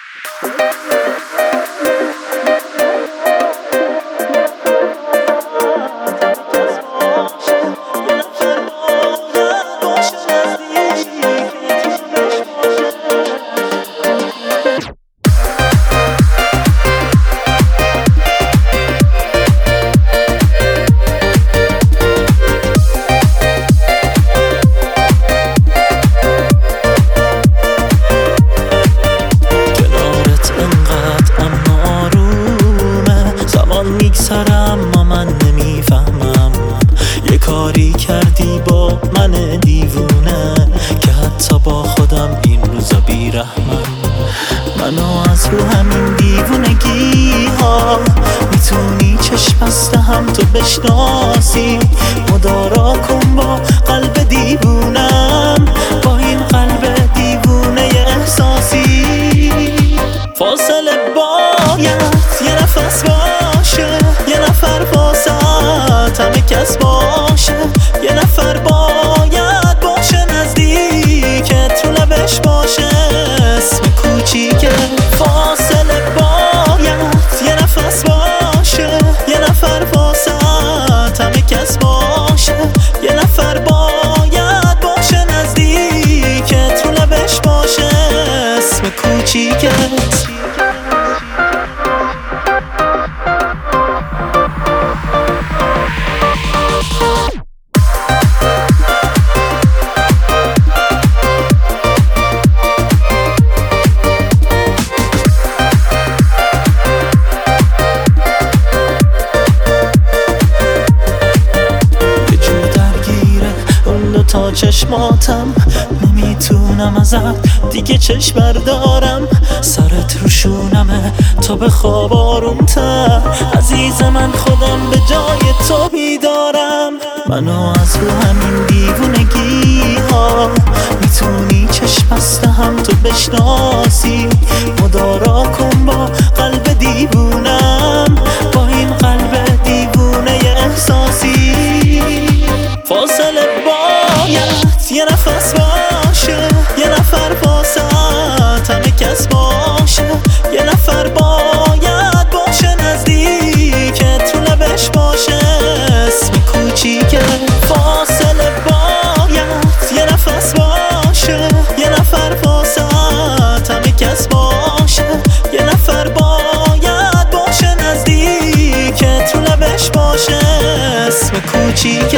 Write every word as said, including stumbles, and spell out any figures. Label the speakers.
Speaker 1: اما من نمیفهمم یه کاری کردی با من دیوونه که حتی با خودم این روزا بیرحمم. منو از رو همین دیوونگی ها میتونی چشم بسته هم تو بشناسی. مدارا کن با قلب دیوونم، با این قلب دیوونه احساسی. فاصله باید یه نفس باشه، یه نفر واسط همه کس باشه، یه نفر باید باشه نزدیکت رو لبش باشه اسم کوچیکه. فاصله باید یه نفس باشه، یه نفر واسط همه کس باشه، یه نفر باید باشه نزدیکت رو لبش باشه اسم کوچیکت. تا چشماتم نمیتونم ازت دیگه چشم بردارم، سرت روشونمه تو به خواب آرومتر. عزیز من خودم به جای تو بیدارم. منو از رو همین دیوونگی ها میتونی چشم بسته هم تو بشناسی. مدارا کن با قلب دیوونم، با این قلب دیوونه احساسی. فاصله باید یه نفس باشه، یه نفر واسط همه کس باشه، یه نفر باید باشه نزدیکت رو لبش باشه اسم کوچیکه. فاصله باید یه نفس باشه، یه نفر واسط همه کس باشه، یه نفر باید باشه نزدیکت رو لبش باشه اسم کوچیکه.